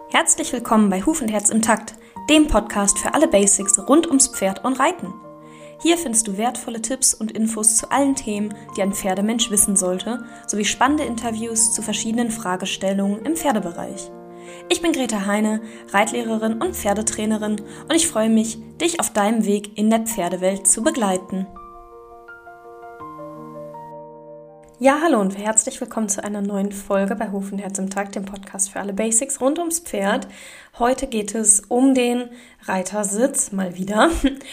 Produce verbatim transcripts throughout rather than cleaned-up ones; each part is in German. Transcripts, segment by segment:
Herzlich willkommen bei Huf und Herz im Takt, dem Podcast für alle Basics rund ums Pferd und Reiten. Hier findest du wertvolle Tipps und Infos zu allen Themen, die ein Pferdemensch wissen sollte, sowie spannende Interviews zu verschiedenen Fragestellungen im Pferdebereich. Ich bin Greta Heine, Reitlehrerin und Pferdetrainerin und ich freue mich, dich auf deinem Weg in der Pferdewelt zu begleiten. Ja, hallo und herzlich willkommen zu einer neuen Folge bei Huf und Herz im Takt, dem Podcast für alle Basics rund ums Pferd. Heute geht es um den Reitersitz, mal wieder.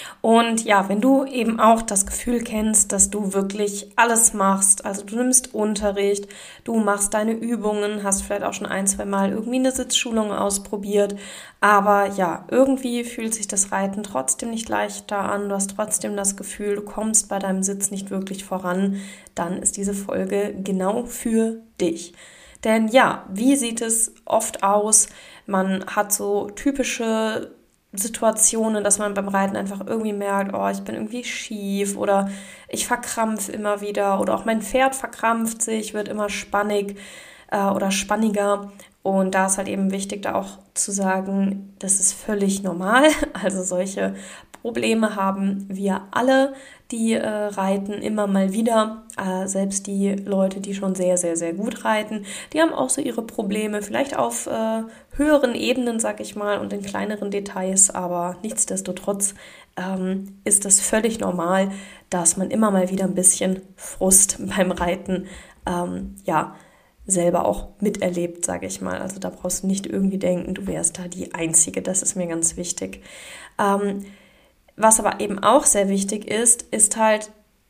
Und ja, wenn du eben auch das Gefühl kennst, dass du wirklich alles machst, also du nimmst Unterricht, du machst deine Übungen, hast vielleicht auch schon ein, zwei Mal irgendwie eine Sitzschulung ausprobiert, aber ja, irgendwie fühlt sich das Reiten trotzdem nicht leichter an, du hast trotzdem das Gefühl, du kommst bei deinem Sitz nicht wirklich voran, dann ist diese Folge genau für dich. Denn ja, wie sieht es oft aus? Man hat so typische Situationen, dass man beim Reiten einfach irgendwie merkt, oh, ich bin irgendwie schief oder ich verkrampfe immer wieder oder auch mein Pferd verkrampft sich, wird immer spannig äh, oder spanniger. Und da ist halt eben wichtig, da auch zu sagen, das ist völlig normal. Also solche Probleme haben wir alle, die äh, reiten, immer mal wieder. Äh, selbst die Leute, die schon sehr, sehr, sehr gut reiten, die haben auch so ihre Probleme, vielleicht auf äh, höheren Ebenen, sag ich mal, und in kleineren Details. Aber nichtsdestotrotz ähm, ist es völlig normal, dass man immer mal wieder ein bisschen Frust beim Reiten ähm, ja, selber auch miterlebt, sage ich mal. Also da brauchst du nicht irgendwie denken, du wärst da die Einzige. Das ist mir ganz wichtig. Ähm, was aber eben auch sehr wichtig ist, ist halt,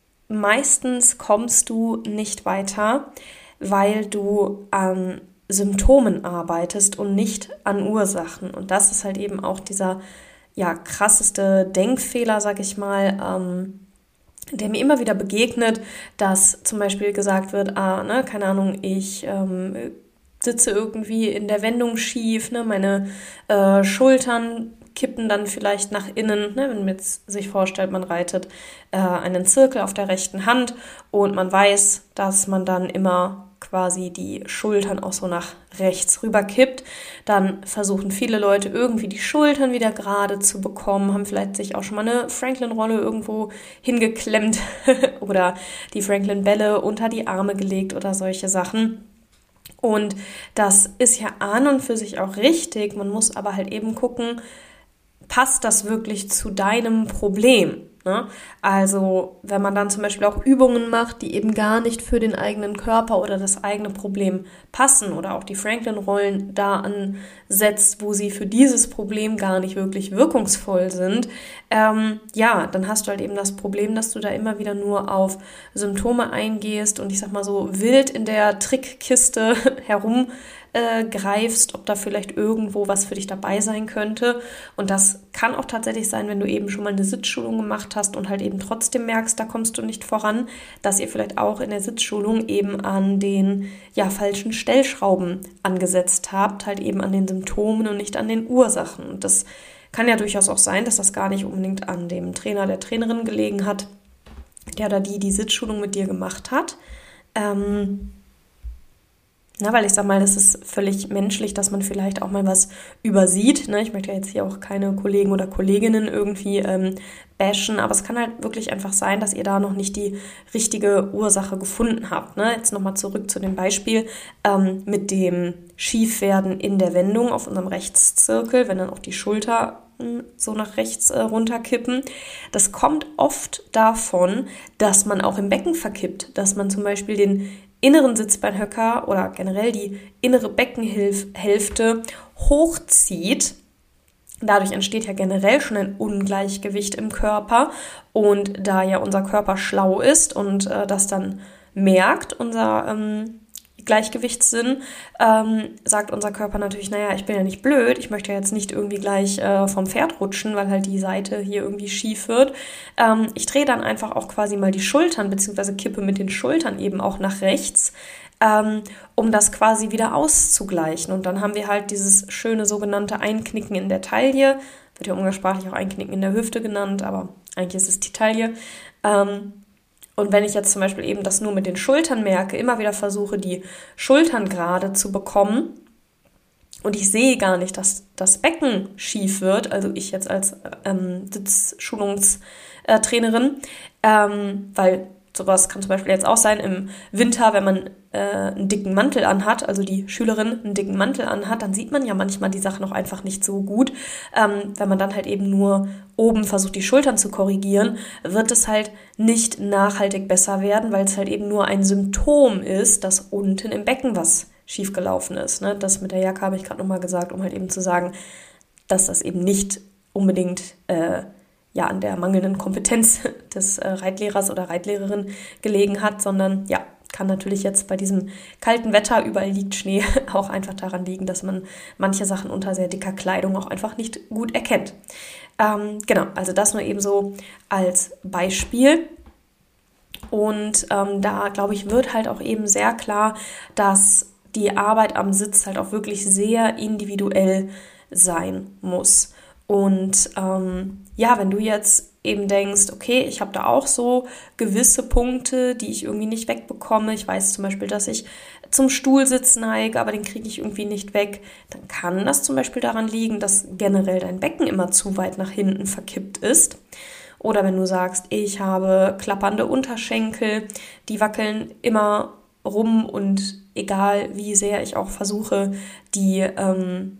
meistens kommst du nicht weiter, weil du an Symptomen arbeitest und nicht an Ursachen. Und das ist halt eben auch dieser ja, krasseste Denkfehler, sag ich mal, ähm, der mir immer wieder begegnet, dass zum Beispiel gesagt wird, ah, ne, keine Ahnung, ich ähm, sitze irgendwie in der Wendung schief, ne, meine äh, Schultern kippen dann vielleicht nach innen, ne, wenn man jetzt sich vorstellt, man reitet äh, einen Zirkel auf der rechten Hand und man weiß, dass man dann immer quasi die Schultern auch so nach rechts rüber kippt, dann versuchen viele Leute irgendwie die Schultern wieder gerade zu bekommen, haben vielleicht sich auch schon mal eine Franklin-Rolle irgendwo hingeklemmt oder die Franklin-Bälle unter die Arme gelegt oder solche Sachen. Und das ist ja an und für sich auch richtig, man muss aber halt eben gucken, passt das wirklich zu deinem Problem? Ne? Also wenn man dann zum Beispiel auch Übungen macht, die eben gar nicht für den eigenen Körper oder das eigene Problem passen oder auch die Franklin-Rollen da ansetzt, wo sie für dieses Problem gar nicht wirklich wirkungsvoll sind, ähm, ja, dann hast du halt eben das Problem, dass du da immer wieder nur auf Symptome eingehst und ich sag mal so wild in der Trickkiste herum Äh, greifst, ob da vielleicht irgendwo was für dich dabei sein könnte. Und das kann auch tatsächlich sein, wenn du eben schon mal eine Sitzschulung gemacht hast und halt eben trotzdem merkst, da kommst du nicht voran, dass ihr vielleicht auch in der Sitzschulung eben an den ja, falschen Stellschrauben angesetzt habt, halt eben an den Symptomen und nicht an den Ursachen. Und das kann ja durchaus auch sein, dass das gar nicht unbedingt an dem Trainer, der Trainerin gelegen hat, der oder die die Sitzschulung mit dir gemacht hat. Ähm, Na, weil ich sag mal, das ist völlig menschlich, dass man vielleicht auch mal was übersieht. Ne? Ich möchte ja jetzt hier auch keine Kollegen oder Kolleginnen irgendwie ähm, bashen, aber es kann halt wirklich einfach sein, dass ihr da noch nicht die richtige Ursache gefunden habt. Ne? Jetzt nochmal zurück zu dem Beispiel ähm, mit dem Schiefwerden in der Wendung auf unserem Rechtszirkel, wenn dann auch die Schulter so nach rechts äh, runterkippen. Das kommt oft davon, dass man auch im Becken verkippt, dass man zum Beispiel den inneren Sitzbeinhöcker oder generell die innere Beckenhälfte hochzieht. Dadurch entsteht ja generell schon ein Ungleichgewicht im Körper und da ja unser Körper schlau ist und äh, das dann merkt, unser ähm, Gleichgewichtssinn, ähm, sagt unser Körper natürlich, naja, ich bin ja nicht blöd, ich möchte ja jetzt nicht irgendwie gleich äh, vom Pferd rutschen, weil halt die Seite hier irgendwie schief wird. Ähm, ich drehe dann einfach auch quasi mal die Schultern, beziehungsweise kippe mit den Schultern eben auch nach rechts, ähm, um das quasi wieder auszugleichen. Und dann haben wir halt dieses schöne sogenannte Einknicken in der Taille, wird ja umgangssprachlich auch Einknicken in der Hüfte genannt, aber eigentlich ist es die Taille. Ähm, Und wenn ich jetzt zum Beispiel eben das nur mit den Schultern merke, immer wieder versuche, die Schultern gerade zu bekommen und ich sehe gar nicht, dass das Becken schief wird, also ich jetzt als ähm, Sitzschulungstrainerin, ähm, weil sowas kann zum Beispiel jetzt auch sein im Winter, wenn man äh, einen dicken Mantel anhat, also die Schülerin einen dicken Mantel anhat, dann sieht man ja manchmal die Sachen auch einfach nicht so gut. Ähm, wenn man dann halt eben nur oben versucht, die Schultern zu korrigieren, wird es halt nicht nachhaltig besser werden, weil es halt eben nur ein Symptom ist, dass unten im Becken was schiefgelaufen ist. Ne? Das mit der Jacke habe ich gerade nochmal gesagt, um halt eben zu sagen, dass das eben nicht unbedingt äh, ja, an der mangelnden Kompetenz des äh, Reitlehrers oder Reitlehrerin gelegen hat, sondern ja, kann natürlich jetzt bei diesem kalten Wetter, überall liegt Schnee, auch einfach daran liegen, dass man manche Sachen unter sehr dicker Kleidung auch einfach nicht gut erkennt. Ähm, genau, also das nur eben so als Beispiel. Und ähm, da, glaube ich, wird halt auch eben sehr klar, dass die Arbeit am Sitz halt auch wirklich sehr individuell sein muss. Und ähm, ja, wenn du jetzt eben denkst, okay, ich habe da auch so gewisse Punkte, die ich irgendwie nicht wegbekomme. Ich weiß zum Beispiel, dass ich zum Stuhlsitz neige, aber den kriege ich irgendwie nicht weg. Dann kann das zum Beispiel daran liegen, dass generell dein Becken immer zu weit nach hinten verkippt ist. Oder wenn du sagst, ich habe klappernde Unterschenkel, die wackeln immer rum und egal wie sehr ich auch versuche, die ähm,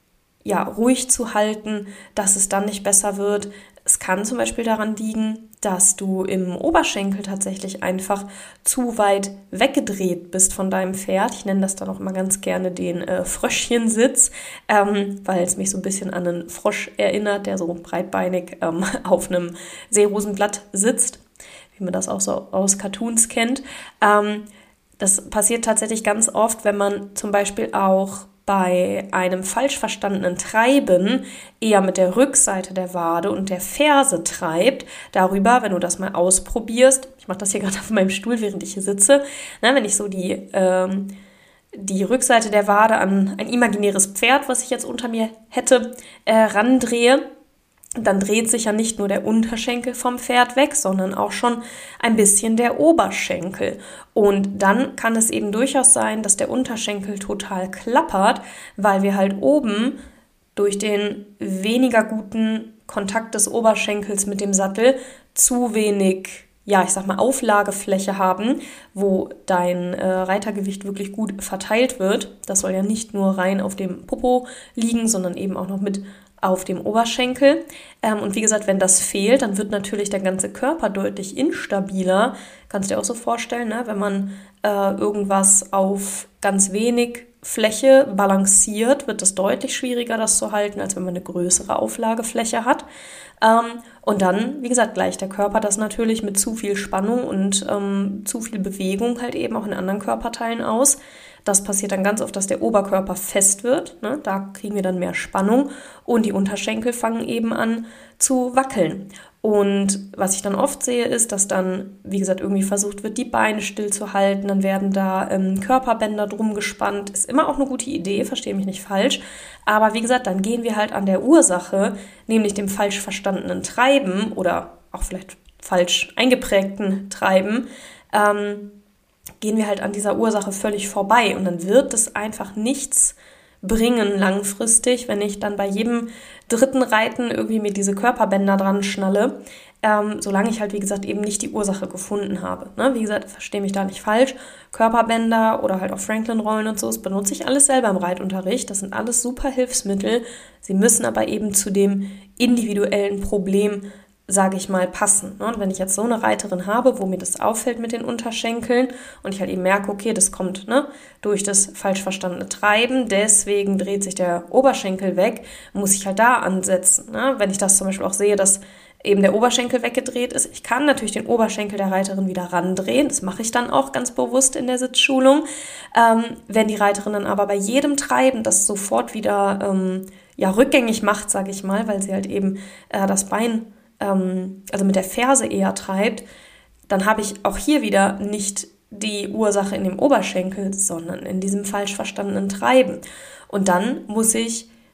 ja, ruhig zu halten, dass es dann nicht besser wird. Es kann zum Beispiel daran liegen, dass du im Oberschenkel tatsächlich einfach zu weit weggedreht bist von deinem Pferd. Ich nenne das dann auch immer ganz gerne den äh, Fröschchensitz, ähm, weil es mich so ein bisschen an einen Frosch erinnert, der so breitbeinig ähm, auf einem Seerosenblatt sitzt, wie man das auch so aus Cartoons kennt. Ähm, das passiert tatsächlich ganz oft, wenn man zum Beispiel auch bei einem falsch verstandenen Treiben eher mit der Rückseite der Wade und der Ferse treibt. Darüber, wenn du das mal ausprobierst, ich mache das hier gerade auf meinem Stuhl, während ich hier sitze, na, wenn ich so die, ähm, die Rückseite der Wade an ein imaginäres Pferd, was ich jetzt unter mir hätte, äh, randrehe, dann dreht sich ja nicht nur der Unterschenkel vom Pferd weg, sondern auch schon ein bisschen der Oberschenkel. Und dann kann es eben durchaus sein, dass der Unterschenkel total klappert, weil wir halt oben durch den weniger guten Kontakt des Oberschenkels mit dem Sattel zu wenig, ja, ich sag mal, Auflagefläche haben, wo dein äh, Reitergewicht wirklich gut verteilt wird. Das soll ja nicht nur rein auf dem Popo liegen, sondern eben auch noch mit auf dem Oberschenkel. Ähm, und wie gesagt, wenn das fehlt, dann wird natürlich der ganze Körper deutlich instabiler. Kannst du dir auch so vorstellen, ne? Wenn man äh, irgendwas auf ganz wenig Fläche balanciert, wird es deutlich schwieriger, das zu halten, als wenn man eine größere Auflagefläche hat. Ähm, und dann, wie gesagt, gleicht der Körper das natürlich mit zu viel Spannung und ähm, zu viel Bewegung halt eben auch in anderen Körperteilen aus. Das passiert dann ganz oft, dass der Oberkörper fest wird, ne? Da kriegen wir dann mehr Spannung und die Unterschenkel fangen eben an zu wackeln. Und was ich dann oft sehe, ist, dass dann, wie gesagt, irgendwie versucht wird, die Beine stillzuhalten, dann werden da ähm, Körperbänder drum gespannt. Ist immer auch eine gute Idee, verstehe mich nicht falsch. Aber wie gesagt, dann gehen wir halt an der Ursache, nämlich dem falsch verstandenen Treiben oder auch vielleicht falsch eingeprägten Treiben, ähm, gehen wir halt an dieser Ursache völlig vorbei und dann wird es einfach nichts bringen langfristig, wenn ich dann bei jedem dritten Reiten irgendwie mir diese Körperbänder dran schnalle, ähm, solange ich halt, wie gesagt, eben nicht die Ursache gefunden habe. Ne? Wie gesagt, verstehe mich da nicht falsch, Körperbänder oder halt auch Franklin-Rollen und so, das benutze ich alles selber im Reitunterricht, das sind alles super Hilfsmittel, sie müssen aber eben zu dem individuellen Problem, sage ich mal, passen. Und wenn ich jetzt so eine Reiterin habe, wo mir das auffällt mit den Unterschenkeln und ich halt eben merke, okay, das kommt ne, durch das falsch verstandene Treiben, deswegen dreht sich der Oberschenkel weg, muss ich halt da ansetzen. Ne? Wenn ich das zum Beispiel auch sehe, dass eben der Oberschenkel weggedreht ist, ich kann natürlich den Oberschenkel der Reiterin wieder randrehen, das mache ich dann auch ganz bewusst in der Sitzschulung. Ähm, wenn die Reiterin dann aber bei jedem Treiben das sofort wieder ähm, ja, rückgängig macht, sage ich mal, weil sie halt eben äh, das Bein also mit der Ferse eher treibt, dann habe ich auch hier wieder nicht die Ursache in dem Oberschenkel, sondern in diesem falsch verstandenen Treiben. Und dann muss ich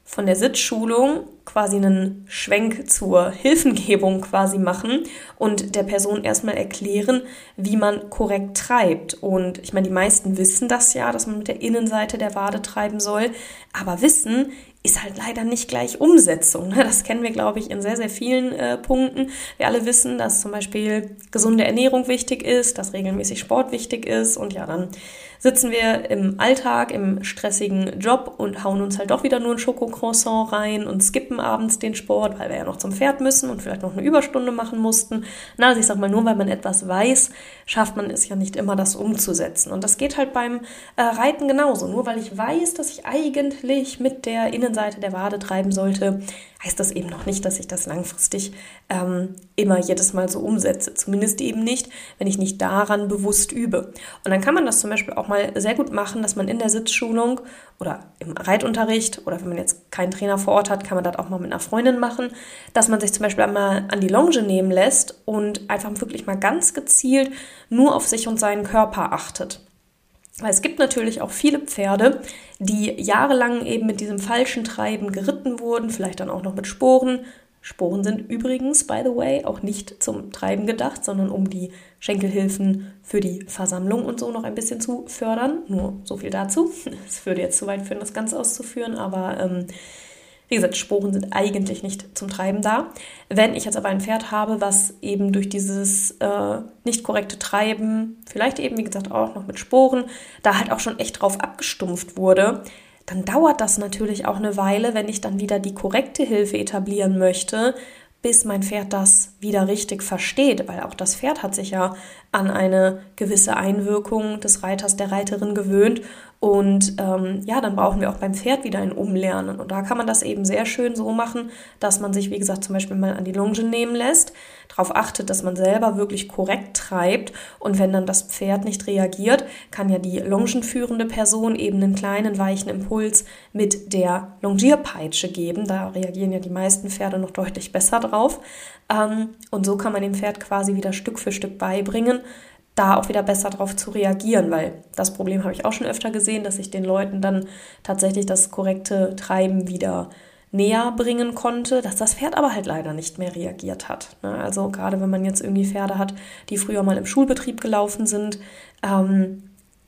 von der Sitzschulung quasi einen Schwenk zur Hilfengebung quasi machen und der Person erstmal erklären, wie man korrekt treibt. Und ich meine, die meisten wissen das ja, dass man mit der Innenseite der Wade treiben soll, aber Wissen ist halt leider nicht gleich Umsetzung. Das kennen wir, glaube ich, in sehr, sehr vielen äh, Punkten. Wir alle wissen, dass zum Beispiel gesunde Ernährung wichtig ist, dass regelmäßig Sport wichtig ist und ja, dann sitzen wir im Alltag, im stressigen Job und hauen uns halt doch wieder nur ein Schokocroissant rein und skippen abends den Sport, weil wir ja noch zum Pferd müssen und vielleicht noch eine Überstunde machen mussten. Na, also ich sag mal, nur weil man etwas weiß, schafft man es ja nicht immer, das umzusetzen. Und das geht halt beim äh, Reiten genauso. Nur weil ich weiß, dass ich eigentlich mit der Innenseite der Wade treiben sollte, heißt das eben noch nicht, dass ich das langfristig ähm, immer jedes Mal so umsetze. Zumindest eben nicht, wenn ich nicht daran bewusst übe. Und dann kann man das zum Beispiel auch mal sehr gut machen, dass man in der Sitzschulung oder im Reitunterricht oder wenn man jetzt keinen Trainer vor Ort hat, kann man das auch mal mit einer Freundin machen, dass man sich zum Beispiel einmal an die Longe nehmen lässt und einfach wirklich mal ganz gezielt nur auf sich und seinen Körper achtet. Weil es gibt natürlich auch viele Pferde, die jahrelang eben mit diesem falschen Treiben geritten wurden, vielleicht dann auch noch mit Sporen. Sporen sind übrigens, by the way, auch nicht zum Treiben gedacht, sondern um die Schenkelhilfen für die Versammlung und so noch ein bisschen zu fördern. Nur so viel dazu. Es würde jetzt zu weit führen, das Ganze auszuführen, aber ähm, wie gesagt, Sporen sind eigentlich nicht zum Treiben da. Wenn ich jetzt aber ein Pferd habe, was eben durch dieses äh, nicht korrekte Treiben, vielleicht eben, wie gesagt, auch noch mit Sporen, da halt auch schon echt drauf abgestumpft wurde, dann dauert das natürlich auch eine Weile, wenn ich dann wieder die korrekte Hilfe etablieren möchte, bis mein Pferd das wieder richtig versteht, weil auch das Pferd hat sich ja an eine gewisse Einwirkung des Reiters, der Reiterin gewöhnt und ähm, ja, dann brauchen wir auch beim Pferd wieder ein Umlernen und da kann man das eben sehr schön so machen, dass man sich, wie gesagt, zum Beispiel mal an die Longe nehmen lässt, darauf achtet, dass man selber wirklich korrekt treibt und wenn dann das Pferd nicht reagiert, kann ja die longenführende Person eben einen kleinen, weichen Impuls mit der Longierpeitsche geben, da reagieren ja die meisten Pferde noch deutlich besser drauf ähm, und so kann man dem Pferd quasi wieder Stück für Stück beibringen, da auch wieder besser drauf zu reagieren, weil das Problem habe ich auch schon öfter gesehen, dass ich den Leuten dann tatsächlich das korrekte Treiben wieder näher bringen konnte, dass das Pferd aber halt leider nicht mehr reagiert hat. Also gerade wenn man jetzt irgendwie Pferde hat, die früher mal im Schulbetrieb gelaufen sind, ähm,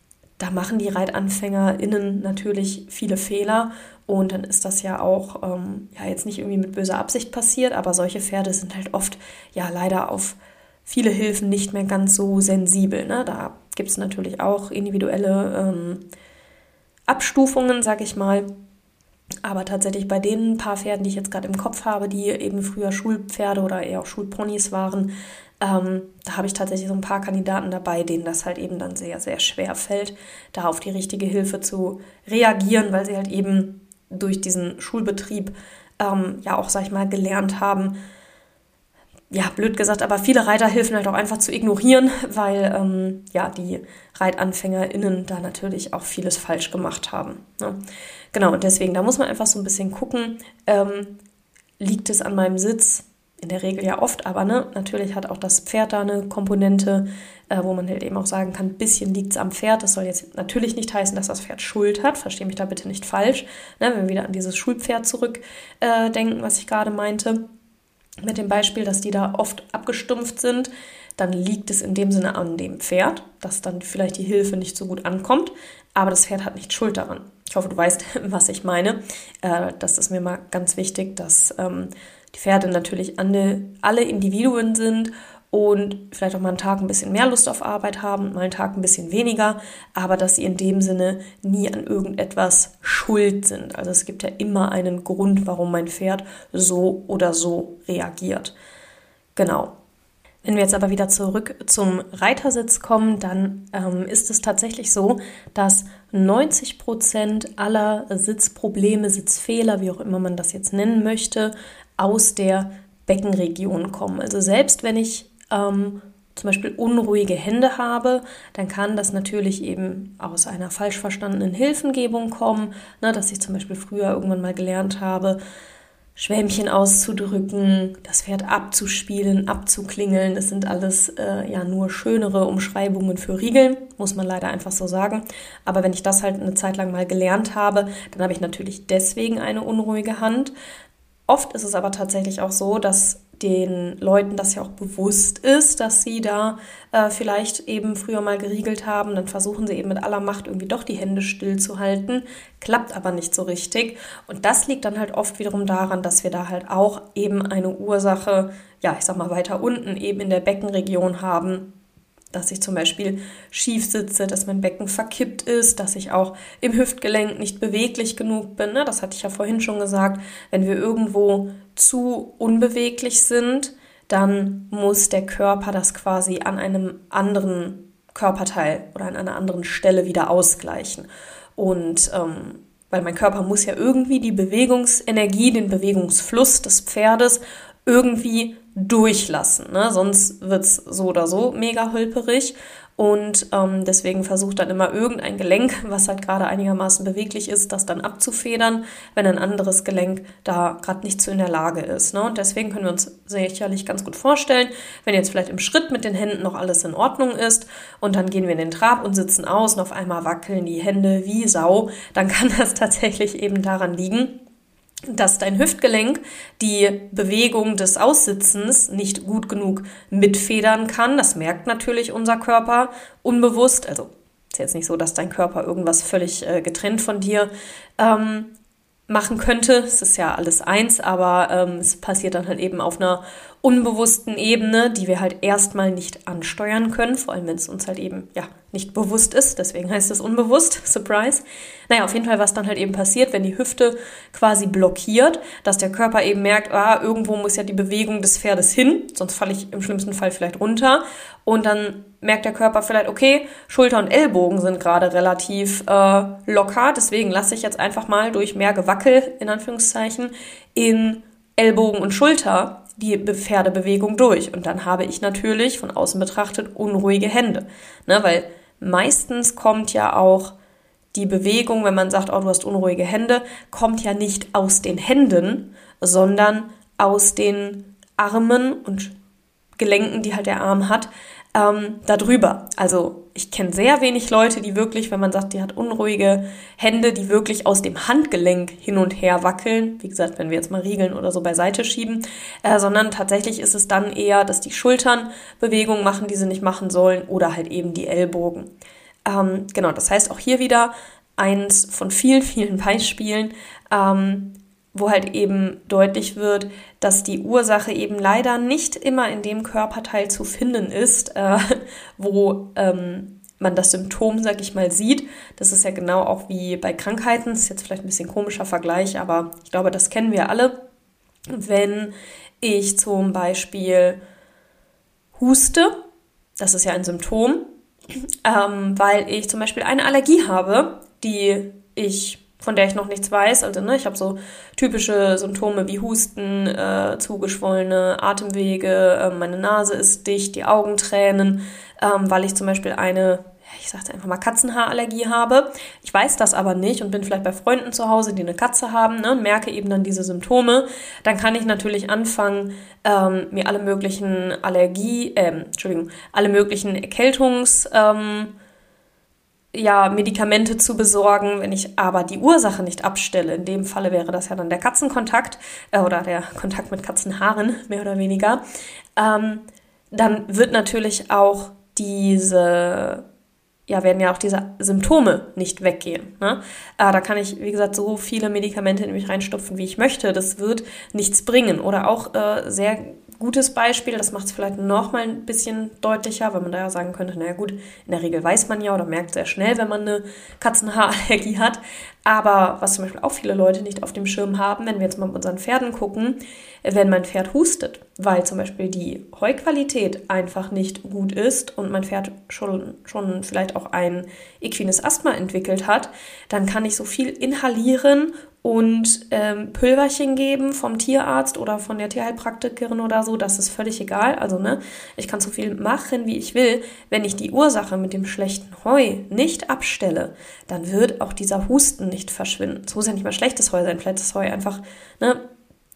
da machen die ReitanfängerInnen natürlich viele Fehler und dann ist das ja auch ähm, ja jetzt nicht irgendwie mit böser Absicht passiert, aber solche Pferde sind halt oft ja leider auf viele Hilfen nicht mehr ganz so sensibel. Ne? Da gibt es natürlich auch individuelle ähm, Abstufungen, sag ich mal. Aber tatsächlich bei den paar Pferden, die ich jetzt gerade im Kopf habe, die eben früher Schulpferde oder eher auch Schulponys waren, ähm, da habe ich tatsächlich so ein paar Kandidaten dabei, denen das halt eben dann sehr, sehr schwer fällt, da auf die richtige Hilfe zu reagieren, weil sie halt eben durch diesen Schulbetrieb ähm, ja auch, sag ich mal, gelernt haben, ja, blöd gesagt, aber viele Reiterhilfen halt auch einfach zu ignorieren, weil ähm, ja die ReitanfängerInnen da natürlich auch vieles falsch gemacht haben. Ne? Genau, und deswegen, da muss man einfach so ein bisschen gucken, ähm, liegt es an meinem Sitz? In der Regel ja oft, aber ne, natürlich hat auch das Pferd da eine Komponente, äh, wo man halt eben auch sagen kann, ein bisschen liegt es am Pferd. Das soll jetzt natürlich nicht heißen, dass das Pferd Schuld hat, verstehe mich da bitte nicht falsch. Ne, wenn wir wieder an dieses Schulpferd zurückdenken, äh, denken, was ich gerade meinte, mit dem Beispiel, dass die da oft abgestumpft sind, dann liegt es in dem Sinne an dem Pferd, dass dann vielleicht die Hilfe nicht so gut ankommt, aber das Pferd hat nicht Schuld daran. Ich hoffe, du weißt, was ich meine. Äh, das ist mir mal ganz wichtig, dass ähm, die Pferde natürlich alle, alle Individuen sind und vielleicht auch mal einen Tag ein bisschen mehr Lust auf Arbeit haben, mal einen Tag ein bisschen weniger, aber dass sie in dem Sinne nie an irgendetwas schuld sind. Also es gibt ja immer einen Grund, warum mein Pferd so oder so reagiert. Genau. Wenn wir jetzt aber wieder zurück zum Reitersitz kommen, dann ähm, ist es tatsächlich so, dass neunzig Prozent aller Sitzprobleme, Sitzfehler, wie auch immer man das jetzt nennen möchte, aus der Beckenregion kommen. Also selbst wenn ich ähm, zum Beispiel unruhige Hände habe, dann kann das natürlich eben aus einer falsch verstandenen Hilfengebung kommen, ne, dass ich zum Beispiel früher irgendwann mal gelernt habe, Schwämmchen auszudrücken, das Pferd abzuspielen, abzuklingeln. Das sind alles äh, ja nur schönere Umschreibungen für Riegeln, muss man leider einfach so sagen. Aber wenn ich das halt eine Zeit lang mal gelernt habe, dann habe ich natürlich deswegen eine unruhige Hand. Oft ist es aber tatsächlich auch so, dass den Leuten das ja auch bewusst ist, dass sie da äh, vielleicht eben früher mal geriegelt haben. Dann versuchen sie eben mit aller Macht irgendwie doch die Hände still zu halten. Klappt aber nicht so richtig. Und das liegt dann halt oft wiederum daran, dass wir da halt auch eben eine Ursache, ja, ich sag mal weiter unten eben in der Beckenregion haben, dass ich zum Beispiel schief sitze, dass mein Becken verkippt ist, dass ich auch im Hüftgelenk nicht beweglich genug bin. Ne? Das hatte ich ja vorhin schon gesagt. Wenn wir irgendwo zu unbeweglich sind, dann muss der Körper das quasi an einem anderen Körperteil oder an einer anderen Stelle wieder ausgleichen. Und ähm, weil mein Körper muss ja irgendwie die Bewegungsenergie, den Bewegungsfluss des Pferdes irgendwie durchlassen, ne? Sonst wird es so oder so mega holperig und ähm, deswegen versucht dann immer irgendein Gelenk, was halt gerade einigermaßen beweglich ist, das dann abzufedern, wenn ein anderes Gelenk da gerade nicht so in der Lage ist, ne? Und deswegen können wir uns sicherlich ganz gut vorstellen, wenn jetzt vielleicht im Schritt mit den Händen noch alles in Ordnung ist und dann gehen wir in den Trab und sitzen aus und auf einmal wackeln die Hände wie Sau, dann kann das tatsächlich eben daran liegen, dass dein Hüftgelenk die Bewegung des Aussitzens nicht gut genug mitfedern kann. Das merkt natürlich unser Körper unbewusst. Also ist jetzt nicht so, dass dein Körper irgendwas völlig äh, getrennt von dir ähm, machen könnte. Es ist ja alles eins, aber ähm, es passiert dann halt eben auf einer unbewussten Ebene, die wir halt erstmal nicht ansteuern können, vor allem wenn es uns halt eben ja nicht bewusst ist, deswegen heißt es unbewusst, Surprise. Naja, auf jeden Fall, was dann halt eben passiert, wenn die Hüfte quasi blockiert, dass der Körper eben merkt, ah, irgendwo muss ja die Bewegung des Pferdes hin, sonst falle ich im schlimmsten Fall vielleicht runter und dann merkt der Körper vielleicht, okay, Schulter und Ellbogen sind gerade relativ äh, locker, deswegen lasse ich jetzt einfach mal durch mehr Gewackel, in Anführungszeichen, in Ellbogen und Schulter die Pferdebewegung durch. Und dann habe ich natürlich von außen betrachtet unruhige Hände. Ne, weil meistens kommt ja auch die Bewegung, wenn man sagt, oh, du hast unruhige Hände, kommt ja nicht aus den Händen, sondern aus den Armen und Gelenken, die halt der Arm hat, ähm, darüber. Also ich kenne sehr wenig Leute, die wirklich, wenn man sagt, die hat unruhige Hände, die wirklich aus dem Handgelenk hin und her wackeln. Wie gesagt, wenn wir jetzt mal Riegeln oder so beiseite schieben, äh, sondern tatsächlich ist es dann eher, dass die Schultern Bewegungen machen, die sie nicht machen sollen oder halt eben die Ellbogen. Ähm, genau, das heißt auch hier wieder eins von vielen, vielen Beispielen, ähm, wo halt eben deutlich wird, dass die Ursache eben leider nicht immer in dem Körperteil zu finden ist, äh, wo ähm, man das Symptom, sag ich mal, sieht. Das ist ja genau auch wie bei Krankheiten. Das ist jetzt vielleicht ein bisschen komischer Vergleich, aber ich glaube, das kennen wir alle. Wenn ich zum Beispiel huste, das ist ja ein Symptom, ähm, weil ich zum Beispiel eine Allergie habe, die ich von der ich noch nichts weiß. Also ne, ich habe so typische Symptome wie Husten, äh, zugeschwollene Atemwege, äh, meine Nase ist dicht, die Augen tränen, ähm, weil ich zum Beispiel eine, ich sage einfach mal Katzenhaarallergie habe. Ich weiß das aber nicht und bin vielleicht bei Freunden zu Hause, die eine Katze haben, ne, und merke eben dann diese Symptome. Dann kann ich natürlich anfangen, ähm, mir alle möglichen Allergie, äh, Entschuldigung, alle möglichen Erkältungs- ähm, ja, Medikamente zu besorgen, wenn ich aber die Ursache nicht abstelle. In dem Falle wäre das ja dann der Katzenkontakt äh, oder der Kontakt mit Katzenhaaren, mehr oder weniger. Ähm, dann wird natürlich auch diese, ja, werden ja auch diese Symptome nicht weggehen. Ne? Äh, da kann ich, wie gesagt, so viele Medikamente in mich reinstopfen, wie ich möchte. Das wird nichts bringen. Oder auch äh, sehr gutes Beispiel, das macht es vielleicht noch mal ein bisschen deutlicher, weil man da ja sagen könnte, naja gut, in der Regel weiß man ja oder merkt sehr schnell, wenn man eine Katzenhaarallergie hat. Aber was zum Beispiel auch viele Leute nicht auf dem Schirm haben, wenn wir jetzt mal mit unseren Pferden gucken, wenn mein Pferd hustet, weil zum Beispiel die Heuqualität einfach nicht gut ist und mein Pferd schon, schon vielleicht auch ein equines Asthma entwickelt hat, dann kann ich so viel inhalieren und ähm, Pülverchen geben vom Tierarzt oder von der Tierheilpraktikerin oder so, das ist völlig egal. Also ne, ich kann so viel machen, wie ich will. Wenn ich die Ursache mit dem schlechten Heu nicht abstelle, dann wird auch dieser Husten nicht verschwinden. Es muss ja nicht mal schlechtes Heu sein, vielleicht ist das Heu einfach ne,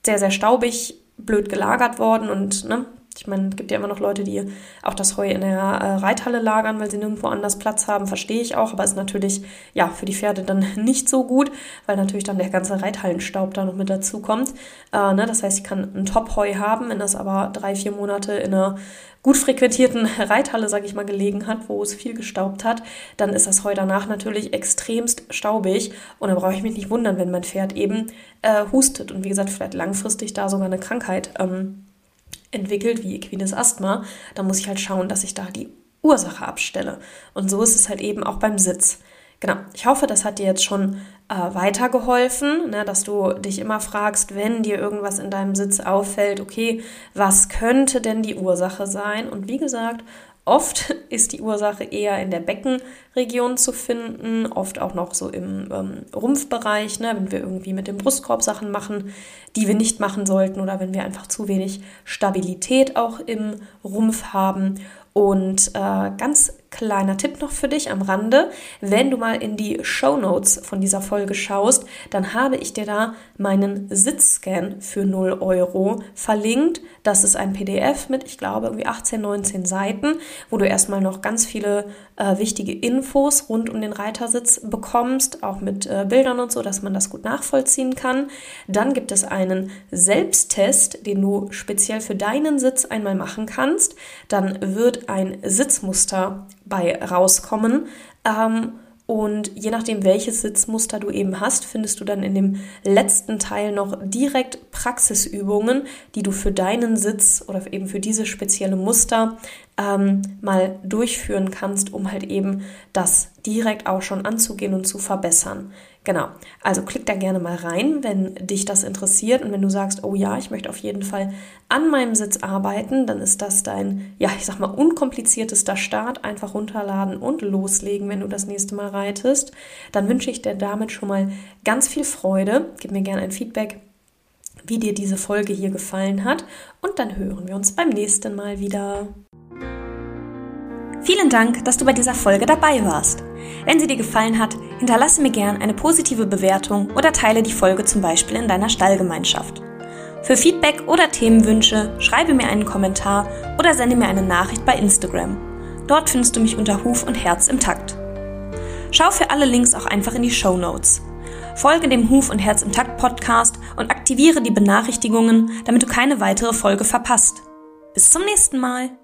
sehr, sehr staubig, blöd gelagert worden und ne, ich meine, es gibt ja immer noch Leute, die auch das Heu in der äh, Reithalle lagern, weil sie nirgendwo anders Platz haben, verstehe ich auch, aber ist natürlich ja für die Pferde dann nicht so gut, weil natürlich dann der ganze Reithallenstaub da noch mit dazu kommt. Äh, ne, das heißt, ich kann ein Top-Heu haben, wenn das aber drei, vier Monate in einer gut frequentierten Reithalle, sage ich mal, gelegen hat, wo es viel gestaubt hat, dann ist das Heu danach natürlich extremst staubig und dann brauche ich mich nicht wundern, wenn mein Pferd eben äh, hustet und wie gesagt, vielleicht langfristig da sogar eine Krankheit ähm, entwickelt, wie equines Asthma, da muss ich halt schauen, dass ich da die Ursache abstelle. Und so ist es halt eben auch beim Sitz. Genau, ich hoffe, das hat dir jetzt schon äh, weitergeholfen, ne, dass du dich immer fragst, wenn dir irgendwas in deinem Sitz auffällt, okay, was könnte denn die Ursache sein? Und wie gesagt, oft ist die Ursache eher in der Beckenregion zu finden, oft auch noch so im ähm, Rumpfbereich, ne, wenn wir irgendwie mit dem Brustkorb Sachen machen, die wir nicht machen sollten oder wenn wir einfach zu wenig Stabilität auch im Rumpf haben. Und äh, ganz kleiner Tipp noch für dich am Rande, wenn du mal in die Shownotes von dieser Folge schaust, dann habe ich dir da meinen Sitzscan für null Euro verlinkt. Das ist ein P D F mit, ich glaube, irgendwie achtzehn, neunzehn Seiten, wo du erstmal noch ganz viele äh, wichtige Infos rund um den Reitersitz bekommst, auch mit äh, Bildern und so, dass man das gut nachvollziehen kann. Dann gibt es einen Selbsttest, den du speziell für deinen Sitz einmal machen kannst. Dann wird ein Sitzmuster bei rauskommen. Ähm, und je nachdem, welches Sitzmuster du eben hast, findest du dann in dem letzten Teil noch direkt Praxisübungen, die du für deinen Sitz oder eben für diese spezielle Muster ähm, mal durchführen kannst, um halt eben das direkt auch schon anzugehen und zu verbessern. Genau, also klick da gerne mal rein, wenn dich das interessiert und wenn du sagst, oh ja, ich möchte auf jeden Fall an meinem Sitz arbeiten, dann ist das dein, ja, ich sag mal, unkompliziertester Start. Einfach runterladen und loslegen, wenn du das nächste Mal reitest. Dann wünsche ich dir damit schon mal ganz viel Freude. Gib mir gerne ein Feedback, wie dir diese Folge hier gefallen hat und dann hören wir uns beim nächsten Mal wieder. Vielen Dank, dass du bei dieser Folge dabei warst. Wenn sie dir gefallen hat, hinterlasse mir gern eine positive Bewertung oder teile die Folge zum Beispiel in deiner Stallgemeinschaft. Für Feedback oder Themenwünsche schreibe mir einen Kommentar oder sende mir eine Nachricht bei Instagram. Dort findest du mich unter Huf und Herz im Takt. Schau für alle Links auch einfach in die Shownotes. Folge dem Huf und Herz im Takt Podcast und aktiviere die Benachrichtigungen, damit du keine weitere Folge verpasst. Bis zum nächsten Mal.